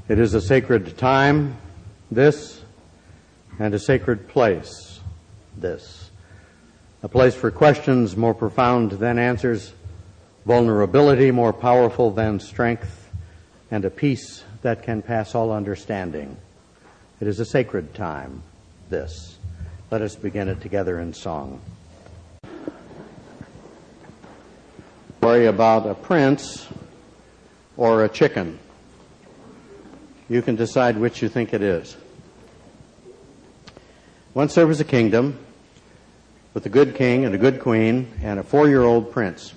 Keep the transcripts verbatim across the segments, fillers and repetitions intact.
It is a sacred time, this, and a sacred place, this. A place for questions more profound than answers, vulnerability more powerful than strength, and a peace that can pass all understanding. It is a sacred time, this. Let us begin it together in song. Worry about a prince or a chicken. You can decide which you think it is. Once there was a kingdom with a good king and a good queen and a four-year-old prince.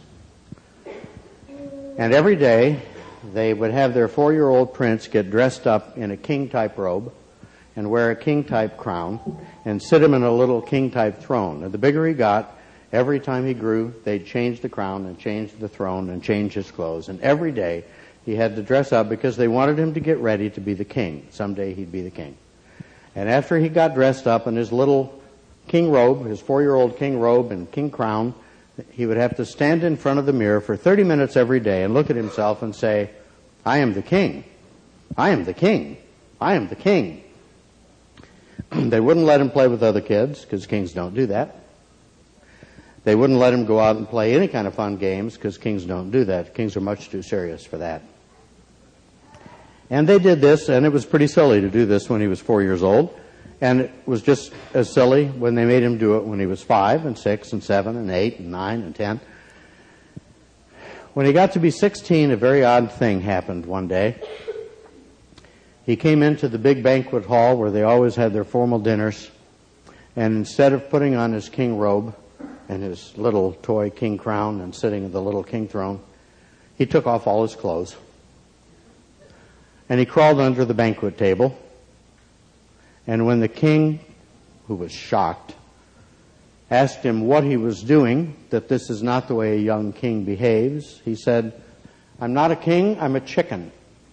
And every day they would have their four-year-old prince get dressed up in a king-type robe and wear a king-type crown and sit him in a little king-type throne. And the bigger he got, every time he grew, they'd change the crown and change the throne and change his clothes. And every day he had to dress up because they wanted him to get ready to be the king. Someday he'd be the king. And after he got dressed up in his little king robe, his four-year-old king robe and king crown, he would have to stand in front of the mirror for thirty minutes every day and look at himself and say, I am the king. I am the king. I am the king. They wouldn't let him play with other kids because kings don't do that. They wouldn't let him go out and play any kind of fun games because kings don't do that. Kings are much too serious for that. And they did this, and it was pretty silly to do this when he was four years old. And it was just as silly when they made him do it when he was five and six and seven and eight and nine and ten. When he got to be sixteen, a very odd thing happened one day. He came into the big banquet hall where they always had their formal dinners, and instead of putting on his king robe and his little toy king crown and sitting in the little king throne, he took off all his clothes. And he crawled under the banquet table. And when the king, who was shocked, asked him what he was doing, that this is not the way a young king behaves, he said, I'm not a king, I'm a chicken.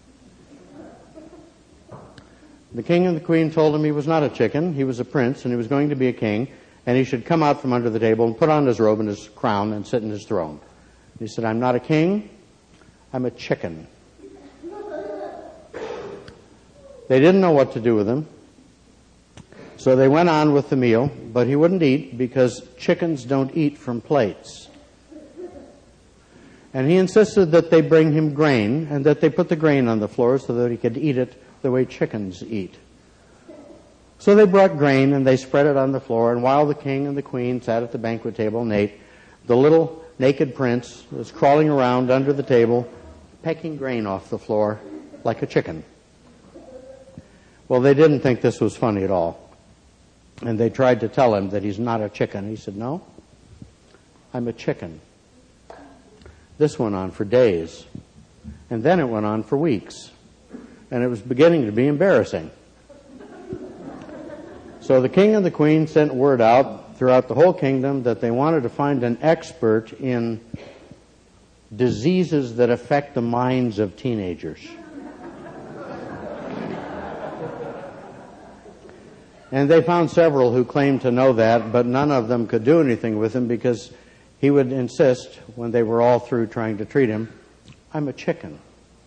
The king and the queen told him he was not a chicken, he was a prince, and he was going to be a king, and he should come out from under the table and put on his robe and his crown and sit in his throne. He said, I'm not a king, I'm a chicken. They didn't know what to do with him. So they went on with the meal, but he wouldn't eat because chickens don't eat from plates. And he insisted that they bring him grain and that they put the grain on the floor so that he could eat it the way chickens eat. So they brought grain and they spread it on the floor, and while the king and the queen sat at the banquet table and ate, the little naked prince was crawling around under the table, pecking grain off the floor like a chicken. Well, they didn't think this was funny at all. And they tried to tell him that he's not a chicken. He said, no, I'm a chicken. This went on for days. And then it went on for weeks. And it was beginning to be embarrassing. So the king and the queen sent word out throughout the whole kingdom that they wanted to find an expert in diseases that affect the minds of teenagers. And they found several who claimed to know that, but none of them could do anything with him because he would insist, when they were all through trying to treat him, I'm a chicken.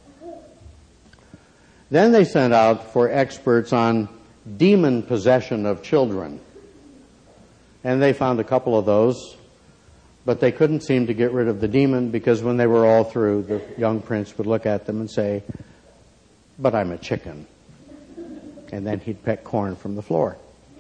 Then they sent out for experts on demon possession of children. And they found a couple of those, but they couldn't seem to get rid of the demon because when they were all through, the young prince would look at them and say, but I'm a chicken. And then he'd peck corn from the floor.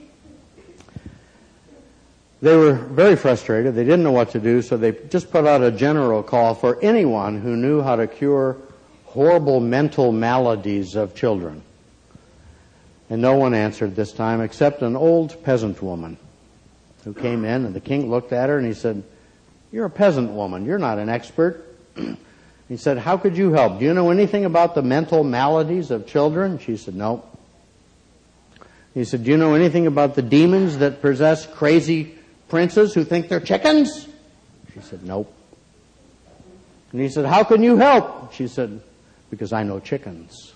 They were very frustrated. They didn't know what to do, so they just put out a general call for anyone who knew how to cure horrible mental maladies of children. And no one answered this time except an old peasant woman who came in, and the king looked at her and he said, you're a peasant woman. You're not an expert. He said, how could you help? Do you know anything about the mental maladies of children? She said, no. He said, do you know anything about the demons that possess crazy princes who think they're chickens? She said, nope. And he said, how can you help? She said, because I know chickens.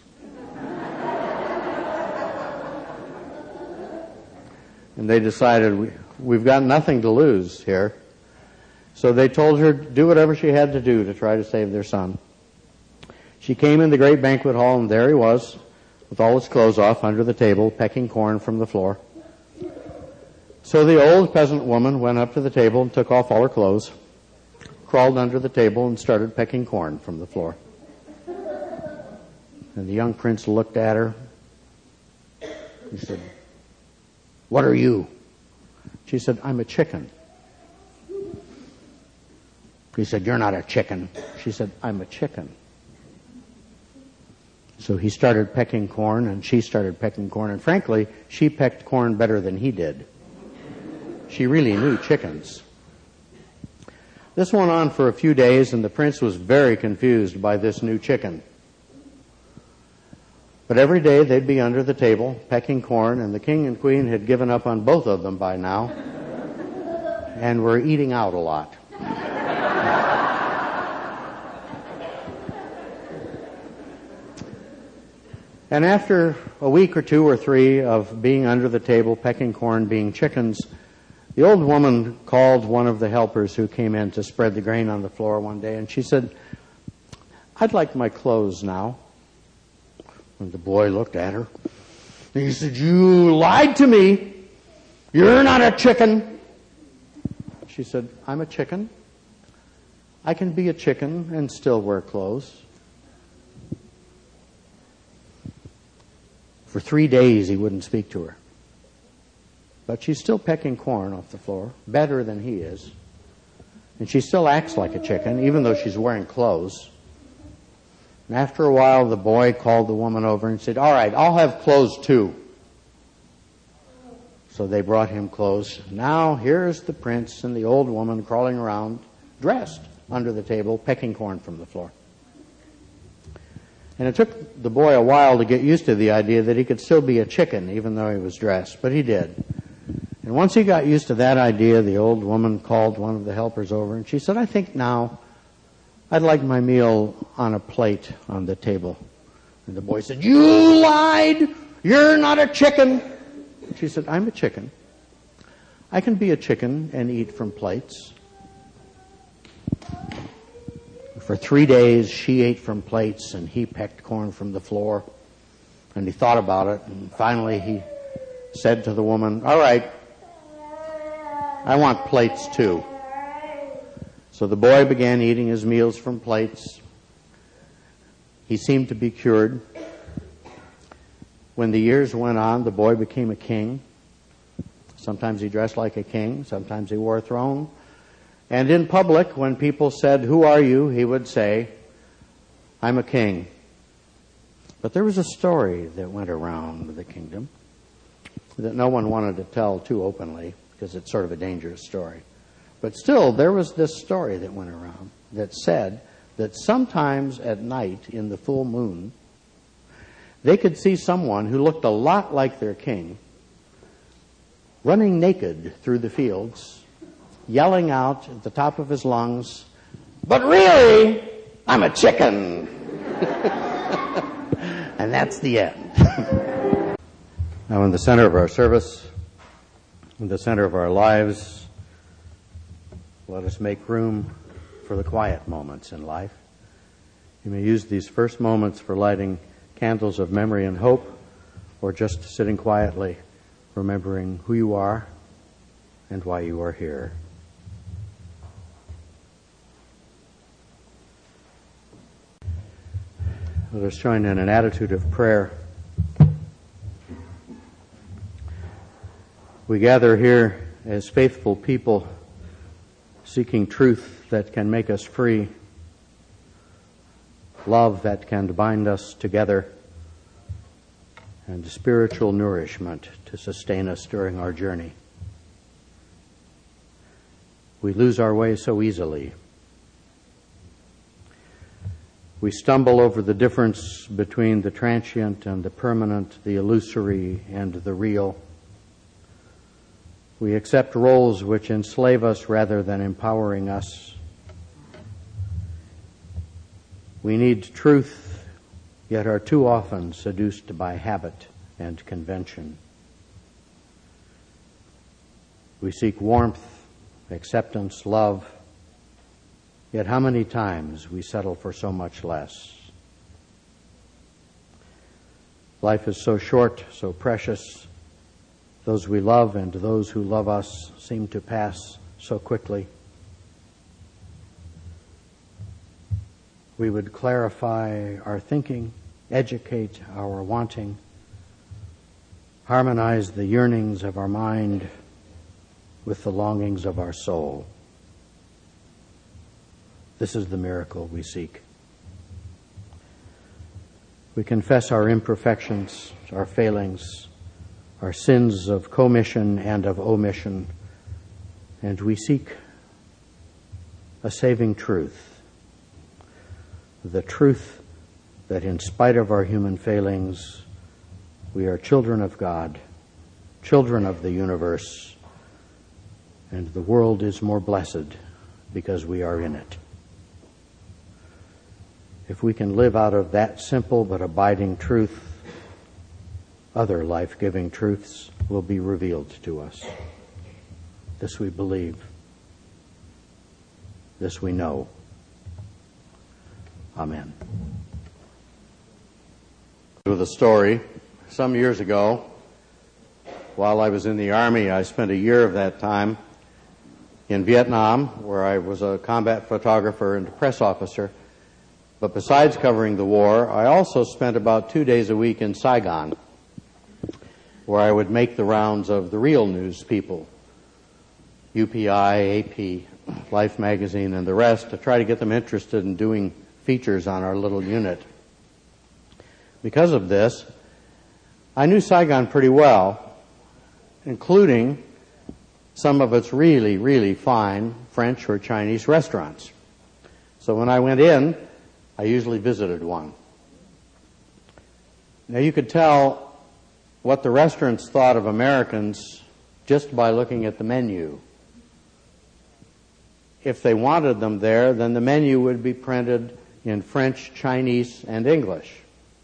And they decided, we, we've got nothing to lose here. So they told her to do whatever she had to do to try to save their son. She came in the great banquet hall, and there he was, with all its clothes off under the table, pecking corn from the floor. So the old peasant woman went up to the table and took off all her clothes, crawled under the table, and started pecking corn from the floor. And the young prince looked at her. He said, "What are you?" She said, "I'm a chicken." He said, "You're not a chicken." She said, "I'm a chicken." So he started pecking corn, and she started pecking corn. And frankly, she pecked corn better than he did. She really knew chickens. This went on for a few days, and the prince was very confused by this new chicken. But every day they'd be under the table pecking corn, and the king and queen had given up on both of them by now and were eating out a lot. And after a week or two or three of being under the table pecking corn, being chickens, the old woman called one of the helpers who came in to spread the grain on the floor one day, and she said, "I'd like my clothes now." And the boy looked at her, and he said, "You lied to me. You're not a chicken." She said, "I'm a chicken. I can be a chicken and still wear clothes." For three days he wouldn't speak to her. But she's still pecking corn off the floor, better than he is. And she still acts like a chicken, even though she's wearing clothes. And after a while, the boy called the woman over and said, "All right, I'll have clothes too." So they brought him clothes. Now here's the prince and the old woman crawling around, dressed under the table, pecking corn from the floor. And it took the boy a while to get used to the idea that he could still be a chicken even though he was dressed, but he did. And once he got used to that idea, the old woman called one of the helpers over, and she said, "I think now I'd like my meal on a plate on the table." And the boy said, "You lied! You're not a chicken!" She said, "I'm a chicken. I can be a chicken and eat from plates." For three days, she ate from plates, and he pecked corn from the floor. And he thought about it, and finally he said to the woman, "All right, I want plates too." So the boy began eating his meals from plates. He seemed to be cured. When the years went on, the boy became a king. Sometimes he dressed like a king, sometimes he wore a throne. And in public, when people said, "Who are you?" he would say, "I'm a king." But there was a story that went around the kingdom that no one wanted to tell too openly because it's sort of a dangerous story. But still, there was this story that went around that said that sometimes at night in the full moon, they could see someone who looked a lot like their king running naked through the fields, yelling out at the top of his lungs, "But really, I'm a chicken." And that's the end. Now, in the center of our service, in the center of our lives, let us make room for the quiet moments in life. You may use these first moments for lighting candles of memory and hope, or just sitting quietly, remembering who you are and why you are here. Let us join in an attitude of prayer. We gather here as faithful people seeking truth that can make us free, love that can bind us together, and spiritual nourishment to sustain us during our journey. We lose our way so easily. We stumble over the difference between the transient and the permanent, the illusory and the real. We accept roles which enslave us rather than empowering us. We need truth, yet are too often seduced by habit and convention. We seek warmth, acceptance, love, yet how many times we settle for so much less. Life is so short, so precious. Those we love and those who love us seem to pass so quickly. We would clarify our thinking, educate our wanting, harmonize the yearnings of our mind with the longings of our soul. This is the miracle we seek. We confess our imperfections, our failings, our sins of commission and of omission, and we seek a saving truth, the truth that in spite of our human failings, we are children of God, children of the universe, and the world is more blessed because we are in it. If we can live out of that simple but abiding truth, other life-giving truths will be revealed to us. This we believe. This we know. Amen. With a story. Some years ago, while I was in the Army, I spent a year of that time in Vietnam, where I was a combat photographer and a press officer. But besides covering the war, I also spent about two days a week in Saigon, where I would make the rounds of the real news people, U P I, A P, Life magazine, and the rest, to try to get them interested in doing features on our little unit. Because of this, I knew Saigon pretty well, including some of its really, really fine French or Chinese restaurants. So when I went in, I usually visited one. Now you could tell what the restaurants thought of Americans just by looking at the menu. If they wanted them there, then the menu would be printed in French, Chinese, and English.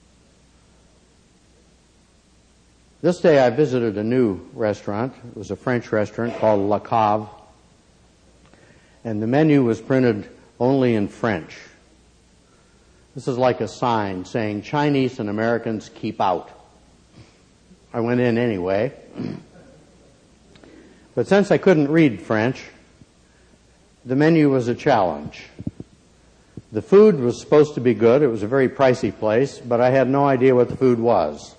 This day I visited a new restaurant. It was a French restaurant called La Cave, and the menu was printed only in French. This is like a sign saying Chinese and Americans keep out. I went in anyway. But since I couldn't read French, the menu was a challenge. The food was supposed to be good. It was a very pricey place, but I had no idea what the food was.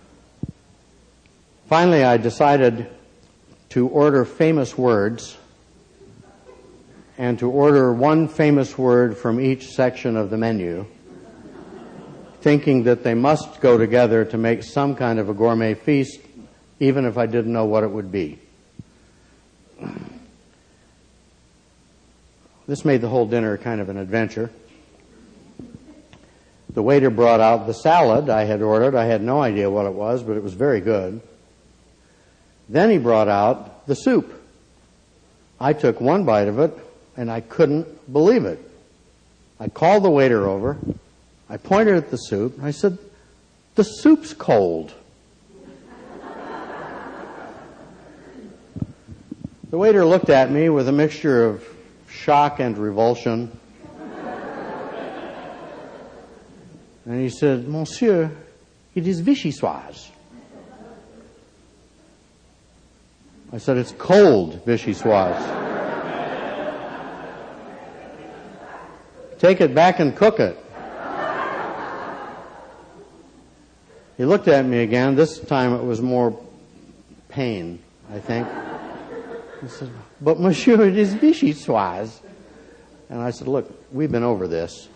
Finally, I decided to order famous words and to order one famous word from each section of the menu, thinking that they must go together to make some kind of a gourmet feast, even if I didn't know what it would be. This made the whole dinner kind of an adventure. The waiter brought out the salad I had ordered. I had no idea what it was, but it was very good. Then he brought out the soup. I took one bite of it, and I couldn't believe it. I called the waiter over. I pointed at the soup. I said, "The soup's cold." The waiter looked at me with a mixture of shock and revulsion. And he said, "Monsieur, it is vichyssoise." I said, "It's cold vichyssoise. Take it back and cook it." He looked at me again. This time it was more pain, I think. He said, "But monsieur, it is vichyssoise." And I said, "Look, we've been over this.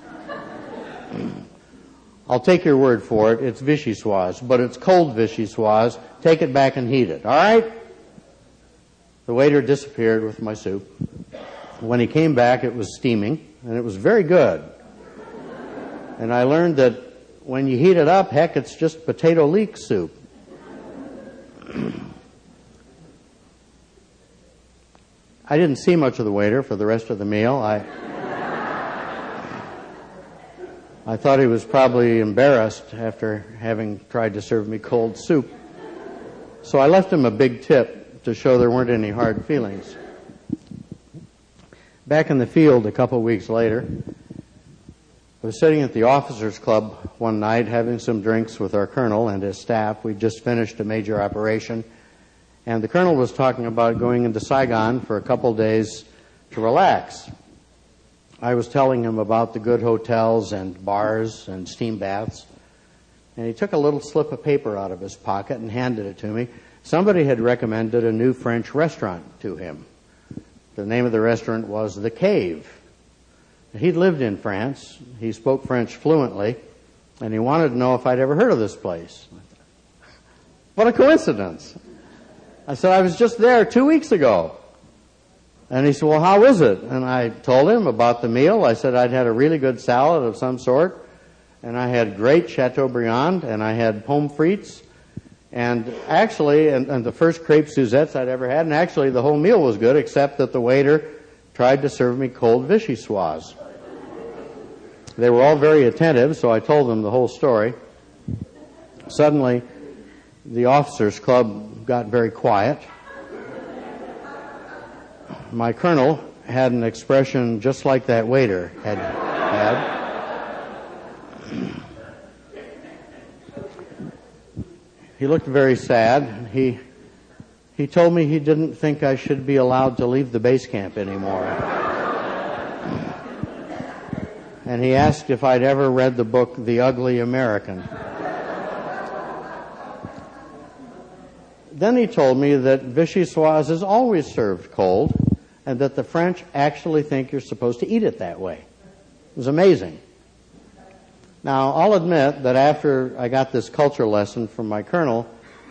I'll take your word for it. It's vichyssoise, but it's cold vichyssoise. Take it back and heat it, all right?" The waiter disappeared with my soup. When he came back, it was steaming, and it was very good. And I learned that when you heat it up, heck, it's just potato leek soup. I didn't see much of the waiter for the rest of the meal. I I thought he was probably embarrassed after having tried to serve me cold soup. So I left him a big tip to show there weren't any hard feelings. Back in the field a couple of weeks later, I was sitting at the officers' club one night having some drinks with our colonel and his staff. We'd just finished a major operation, and the colonel was talking about going into Saigon for a couple days to relax. I was telling him about the good hotels and bars and steam baths, and he took a little slip of paper out of his pocket and handed it to me. Somebody had recommended a new French restaurant to him. The name of the restaurant was The Cave. He'd lived in France. He spoke French fluently, and he wanted to know if I'd ever heard of this place. What a coincidence. I said, I was just there two weeks ago. And he said, well, how is it? And I told him about the meal. I said I'd had a really good salad of some sort, and I had great Chateaubriand, and I had pommes frites, and actually, and, and the first crepe Suzettes I'd ever had, and actually the whole meal was good, except that the waiter tried to serve me cold vichyssoise. They were all very attentive, so I told them the whole story. Suddenly, the officers' club got very quiet. My colonel had an expression just like that waiter had had. He looked very sad. He he told me he didn't think I should be allowed to leave the base camp anymore. And he asked if I'd ever read the book The Ugly American. Then he told me that vichyssoise is always served cold, and that the French actually think you're supposed to eat it that way. It was amazing. Now, I'll admit that after I got this culture lesson from my colonel,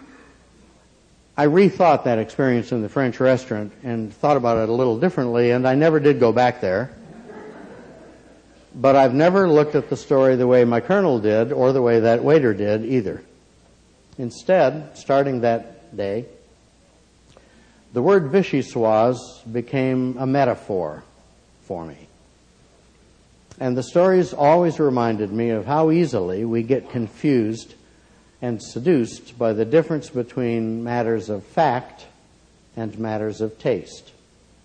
I rethought that experience in the French restaurant and thought about it a little differently, and I never did go back there. But I've never looked at the story the way my colonel did or the way that waiter did either. Instead, starting that day, the word vichyssoise became a metaphor for me. And the stories always reminded me of how easily we get confused and seduced by the difference between matters of fact and matters of taste.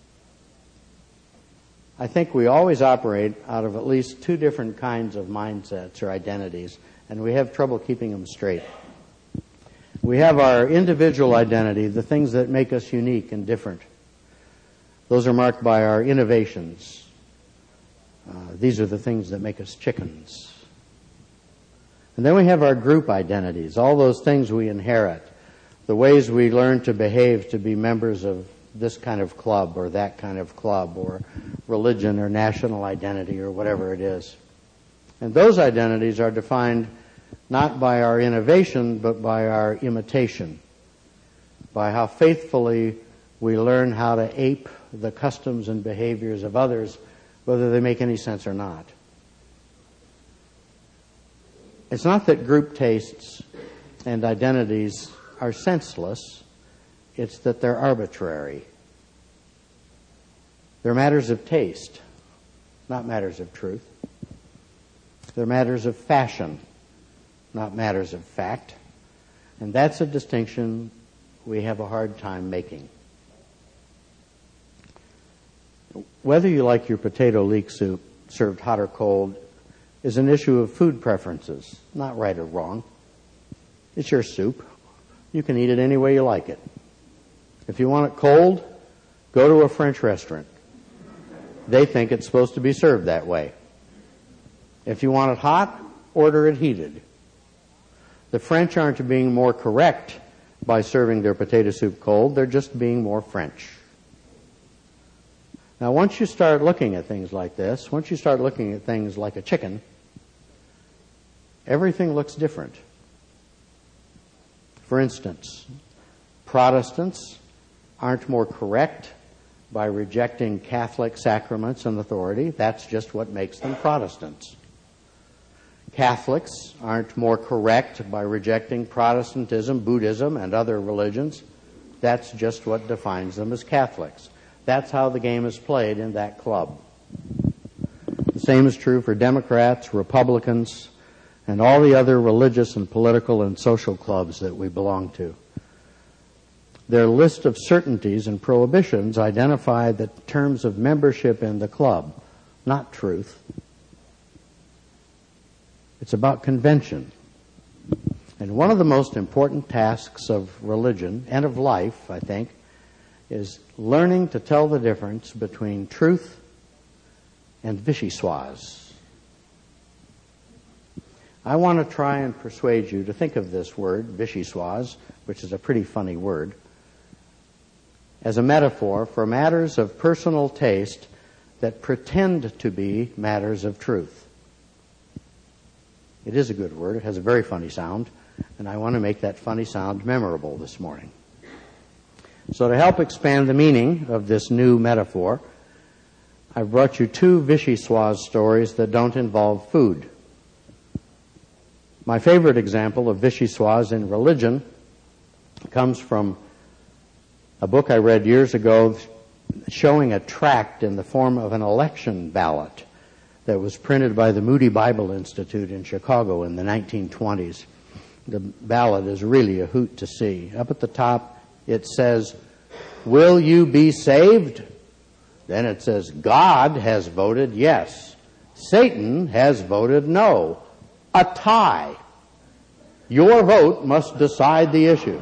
I think we always operate out of at least two different kinds of mindsets or identities, and we have trouble keeping them straight. We have our individual identity, the things that make us unique and different. Those are marked by our innovations. Uh, these are the things that make us chickens. And then we have our group identities, all those things we inherit, the ways we learn to behave to be members of this kind of club or that kind of club, or religion or national identity or whatever it is. And those identities are defined not by our innovation, but by our imitation, by how faithfully we learn how to ape the customs and behaviors of others, whether they make any sense or not. It's not that group tastes and identities are senseless, it's that they're arbitrary. They're matters of taste, not matters of truth. They're matters of fashion, not matters of fact. And that's a distinction we have a hard time making. Whether you like your potato leek soup served hot or cold is an issue of food preferences, not right or wrong. It's your soup. You can eat it any way you like it. If you want it cold, go to a French restaurant. They think it's supposed to be served that way. If you want it hot, order it heated. The French aren't being more correct by serving their potato soup cold. They're just being more French. Now, once you start looking at things like this, once you start looking at things like a chicken, everything looks different. For instance, Protestants aren't more correct by rejecting Catholic sacraments and authority. That's just what makes them Protestants. Catholics aren't more correct by rejecting Protestantism, Buddhism, and other religions. That's just what defines them as Catholics. That's how the game is played in that club. The same is true for Democrats, Republicans, and all the other religious and political and social clubs that we belong to. Their list of certainties and prohibitions identify the terms of membership in the club, not truth. It's about convention. And one of the most important tasks of religion and of life, I think, is learning to tell the difference between truth and vichyssoise. I want to try and persuade you to think of this word, vichyssoise, which is a pretty funny word, as a metaphor for matters of personal taste that pretend to be matters of truth. It is a good word. It has a very funny sound, and I want to make that funny sound memorable this morning. So to help expand the meaning of this new metaphor, I've brought you two vichyssoise stories that don't involve food. My favorite example of vichyssoise in religion comes from a book I read years ago showing a tract in the form of an election ballot that was printed by the Moody Bible Institute in Chicago in the nineteen twenties. The ballot is really a hoot to see. Up at the top, it says, "Will you be saved?" Then it says, "God has voted yes. Satan has voted no. A tie. Your vote must decide the issue."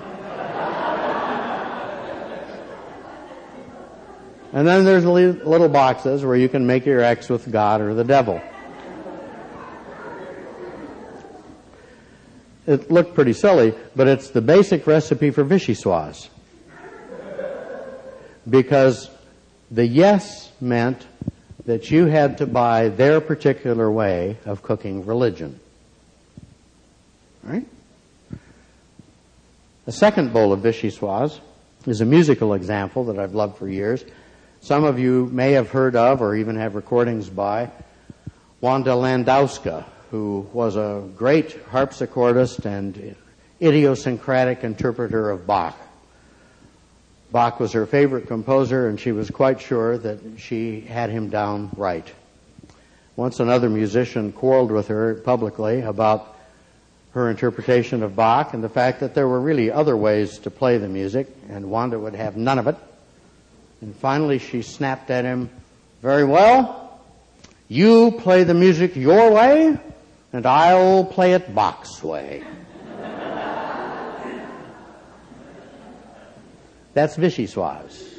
And then there's little boxes where you can make your X with God or the devil. It looked pretty silly, but it's the basic recipe for vichyssoise. Because the yes meant that you had to buy their particular way of cooking religion. Right? The second bowl of vichyssoise is a musical example that I've loved for years. Some of you may have heard of or even have recordings by Wanda Landowska, who was a great harpsichordist and idiosyncratic interpreter of Bach. Bach was her favorite composer, and she was quite sure that she had him down right. Once another musician quarreled with her publicly about her interpretation of Bach and the fact that there were really other ways to play the music, and Wanda would have none of it. And finally she snapped at him, "Very well, you play the music your way, and I'll play it Bach's way." That's vichyssoise.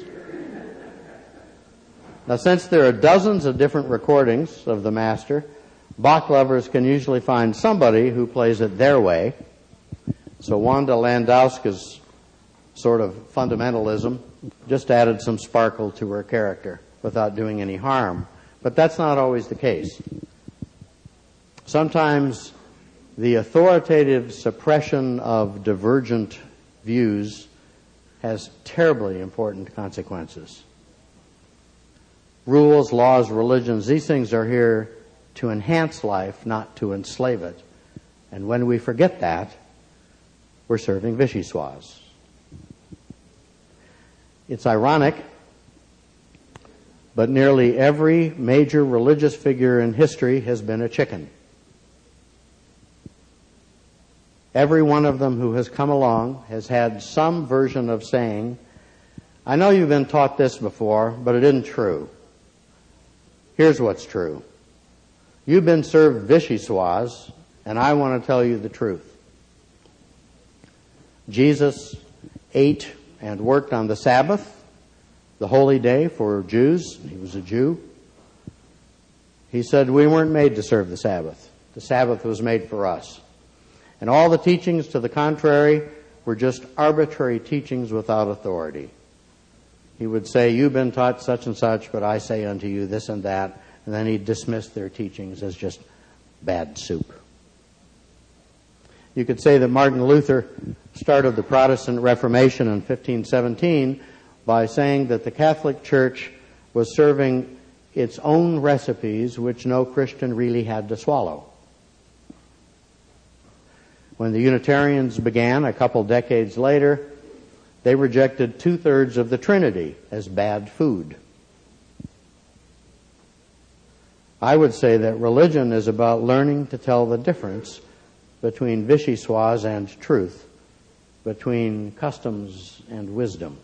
Now, since there are dozens of different recordings of the master, Bach lovers can usually find somebody who plays it their way. So Wanda Landowska's sort of fundamentalism just added some sparkle to her character without doing any harm. But that's not always the case. Sometimes the authoritative suppression of divergent views has terribly important consequences. Rules, laws, religions, these things are here to enhance life, not to enslave it. And when we forget that, we're serving vichyssoise. It's ironic, but nearly every major religious figure in history has been a chicken. Every one of them who has come along has had some version of saying, "I know you've been taught this before, but it isn't true. Here's what's true. You've been served vichyssoise, and I want to tell you the truth. Jesus ate and worked on the Sabbath, the holy day for Jews. He was a Jew. He said we weren't made to serve the Sabbath. The Sabbath was made for us. And all the teachings to the contrary were just arbitrary teachings without authority. He would say, you've been taught such and such, but I say unto you this and that. And then he'd dismiss their teachings as just bad soup. You could say that Martin Luther started the Protestant Reformation in fifteen seventeen by saying that the Catholic Church was serving its own recipes which no Christian really had to swallow. When the Unitarians began a couple decades later, they rejected two-thirds of the Trinity as bad food. I would say that religion is about learning to tell the difference between vichyssoise and truth, between customs and wisdom.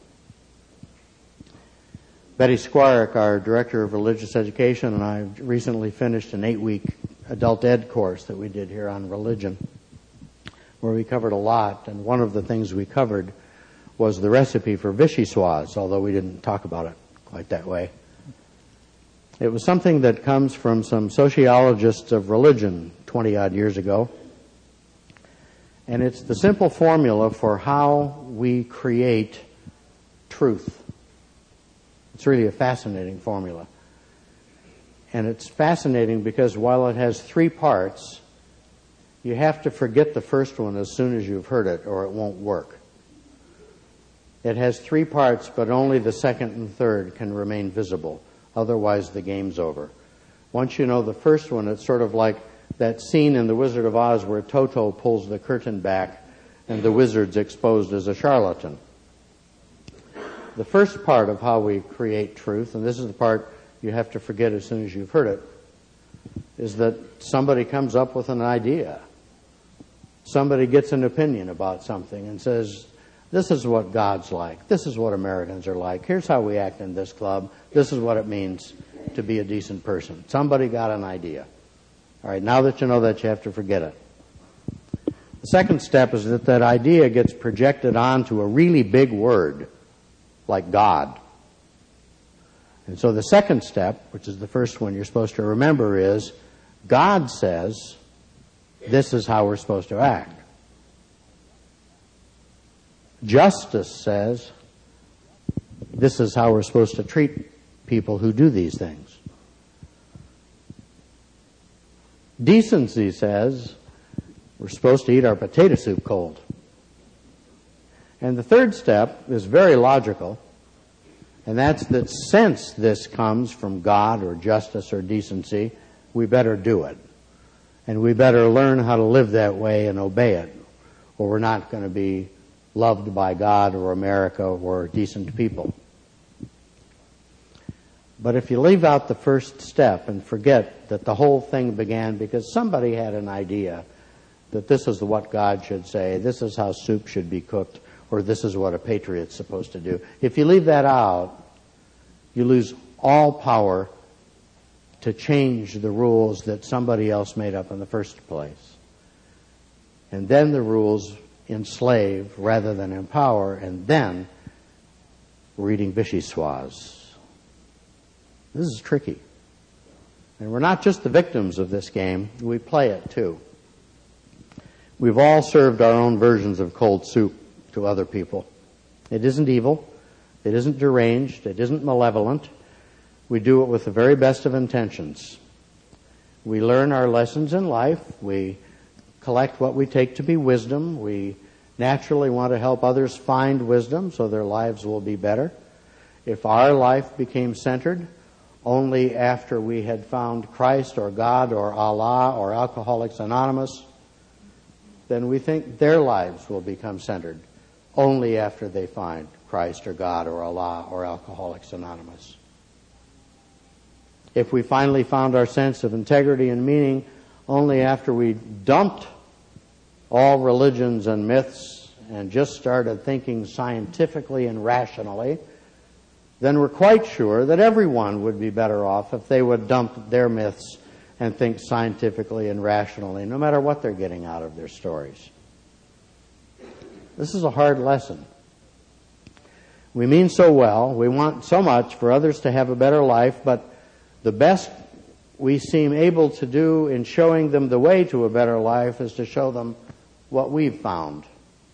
Betty Squarek, our Director of Religious Education, and I recently finished an eight-week adult ed course that we did here on religion, where we covered a lot, and one of the things we covered was the recipe for vichyssoise, although we didn't talk about it quite that way. It was something that comes from some sociologists of religion twenty-odd years ago, and it's the simple formula for how we create truth. It's really a fascinating formula. And it's fascinating because while it has three parts, you have to forget the first one as soon as you've heard it, or it won't work. It has three parts, but only the second and third can remain visible. Otherwise, the game's over. Once you know the first one, it's sort of like that scene in The Wizard of Oz where Toto pulls the curtain back and the wizard's exposed as a charlatan. The first part of how we create truth, and this is the part you have to forget as soon as you've heard it, is that somebody comes up with an idea. Somebody gets an opinion about something and says, this is what God's like. This is what Americans are like. Here's how we act in this club. This is what it means to be a decent person. Somebody got an idea. All right, now that you know that, you have to forget it. The second step is that that idea gets projected onto a really big word, like God. And so the second step, which is the first one you're supposed to remember, is God says this is how we're supposed to act. Justice says this is how we're supposed to treat people who do these things. Decency says we're supposed to eat our potato soup cold. And the third step is very logical, and that's that since this comes from God or justice or decency, we better do it. And we better learn how to live that way and obey it, or we're not going to be loved by God or America or decent people. But if you leave out the first step and forget that the whole thing began because somebody had an idea that this is what God should say, this is how soup should be cooked, or this is what a patriot's supposed to do. If you leave that out, you lose all power to change the rules that somebody else made up in the first place. And then the rules enslave rather than empower, and then we're eating vichyssoise. This is tricky. And we're not just the victims of this game, we play it too. We've all served our own versions of cold soup to other people. It isn't evil. It isn't deranged. It isn't malevolent. We do it with the very best of intentions. We learn our lessons in life. We collect what we take to be wisdom. We naturally want to help others find wisdom so their lives will be better. If our life became centered only after we had found Christ or God or Allah or Alcoholics Anonymous, then we think their lives will become centered only after they find Christ or God or Allah or Alcoholics Anonymous. If we finally found our sense of integrity and meaning only after we dumped all religions and myths and just started thinking scientifically and rationally, then we're quite sure that everyone would be better off if they would dump their myths and think scientifically and rationally, no matter what they're getting out of their stories. This is a hard lesson. We mean so well, we want so much for others to have a better life, but the best we seem able to do in showing them the way to a better life is to show them what we've found.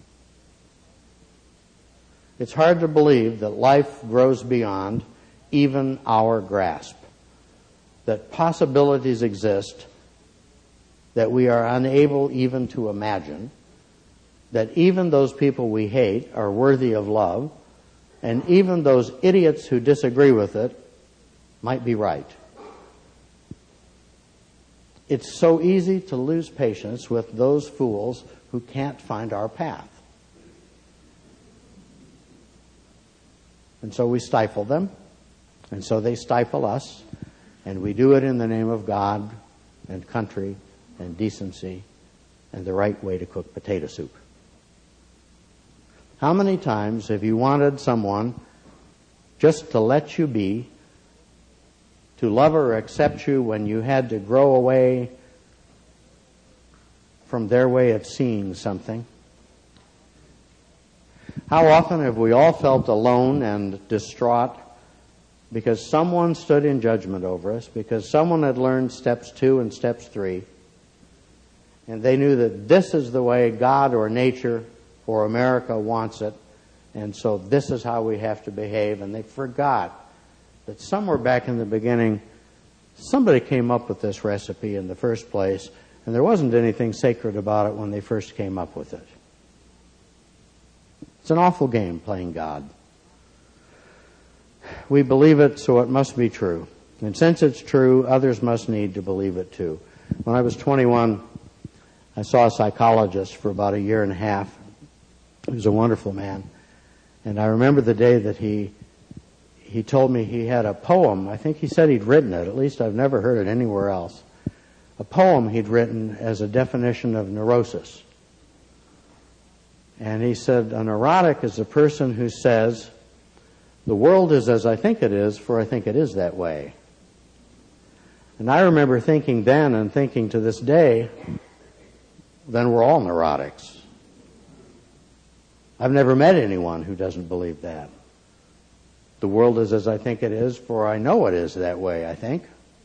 It's hard to believe that life grows beyond even our grasp, that possibilities exist that we are unable even to imagine, that even those people we hate are worthy of love, and even those idiots who disagree with it might be right. It's so easy to lose patience with those fools who can't find our path. And so we stifle them, and so they stifle us, and we do it in the name of God and country and decency and the right way to cook potato soup. How many times have you wanted someone just to let you be, to love or accept you when you had to grow away from their way of seeing something. How often have we all felt alone and distraught because someone stood in judgment over us, because someone had learned steps two and steps three, and they knew that this is the way God or nature or America wants it, and so this is how we have to behave, and they forgot that somewhere back in the beginning, somebody came up with this recipe in the first place, and there wasn't anything sacred about it when they first came up with it. It's an awful game, playing God. We believe it, so it must be true. And since it's true, others must need to believe it too. When I was twenty-one, I saw a psychologist for about a year and a half. He was a wonderful man. And I remember the day that he he told me he had a poem. I think he said he'd written it. At least I've never heard it anywhere else. A poem he'd written as a definition of neurosis. And he said, a neurotic is a person who says, the world is as I think it is, for I think it is that way. And I remember thinking then and thinking to this day, then we're all neurotics. I've never met anyone who doesn't believe that. The world is as I think it is, for I know it is that way, I think.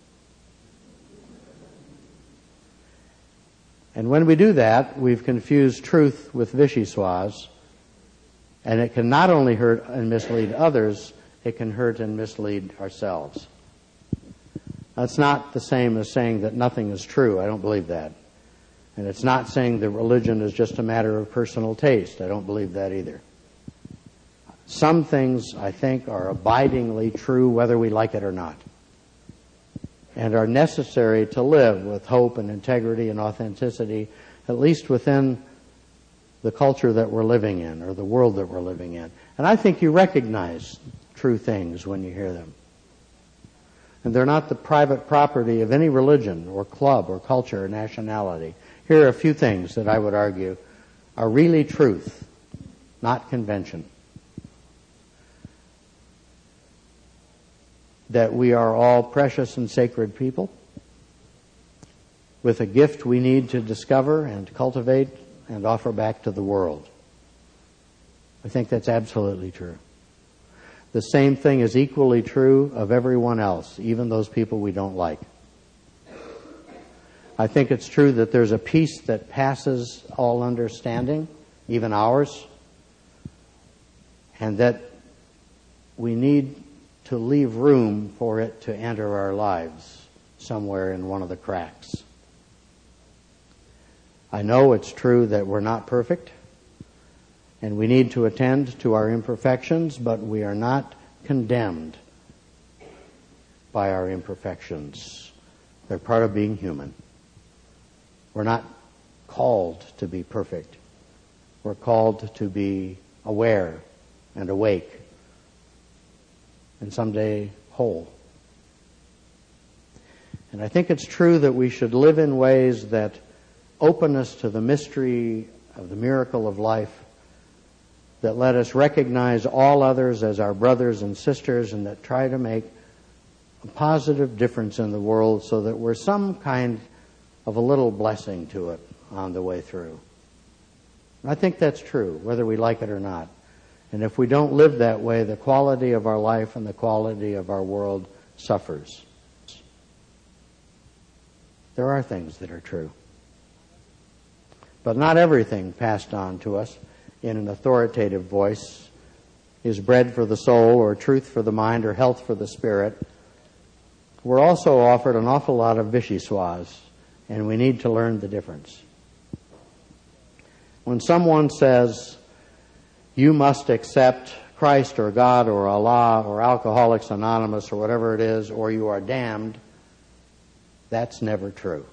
And when we do that, we've confused truth with vichyssoise, and it can not only hurt and mislead others, it can hurt and mislead ourselves. That's not the same as saying that nothing is true. I don't believe that. And it's not saying that religion is just a matter of personal taste. I don't believe that either. Some things, I think, are abidingly true whether we like it or not, and are necessary to live with hope and integrity and authenticity, at least within the culture that we're living in or the world that we're living in. And I think you recognize true things when you hear them. And they're not the private property of any religion or club or culture or nationality. Here are a few things that I would argue are really truth, not convention. That we are all precious and sacred people with a gift we need to discover and cultivate and offer back to the world. I think that's absolutely true. The same thing is equally true of everyone else, even those people we don't like. I think it's true that there's a peace that passes all understanding, even ours, and that we need to leave room for it to enter our lives somewhere in one of the cracks. I know it's true that we're not perfect, and we need to attend to our imperfections, but we are not condemned by our imperfections. They're part of being human. We're not called to be perfect. We're called to be aware and awake, and someday whole. And I think it's true that we should live in ways that open us to the mystery of the miracle of life, that let us recognize all others as our brothers and sisters, and that try to make a positive difference in the world so that we're some kind of a little blessing to it on the way through. And I think that's true, whether we like it or not. And if we don't live that way, the quality of our life and the quality of our world suffers. There are things that are true. But not everything passed on to us in an authoritative voice is bread for the soul or truth for the mind or health for the spirit. We're also offered an awful lot of vichyssoise, and we need to learn the difference. When someone says, you must accept Christ or God or Allah or Alcoholics Anonymous or whatever it is, or you are damned, that's never true.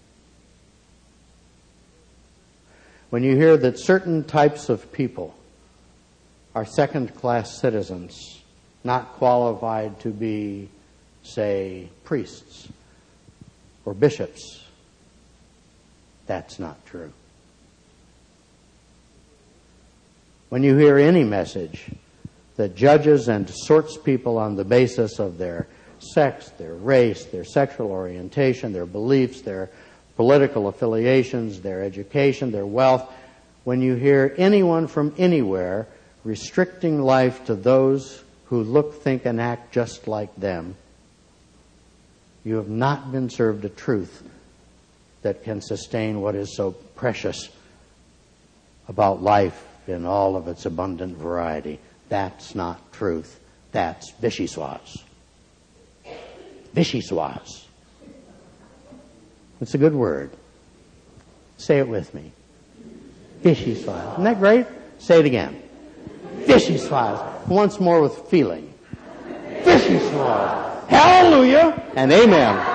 When you hear that certain types of people are second-class citizens, not qualified to be, say, priests or bishops, that's not true. When you hear any message that judges and sorts people on the basis of their sex, their race, their sexual orientation, their beliefs, their political affiliations, their education, their wealth, when you hear anyone from anywhere restricting life to those who look, think, and act just like them, you have not been served a truth that can sustain what is so precious about life in all of its abundant variety. That's not truth. That's Vichyssoise. Vichyssoise. It's a good word. Say it with me. Vichyssoise. Isn't that great? Say it again. Vichyssoise. Once more with feeling. Vichyssoise. Hallelujah and amen.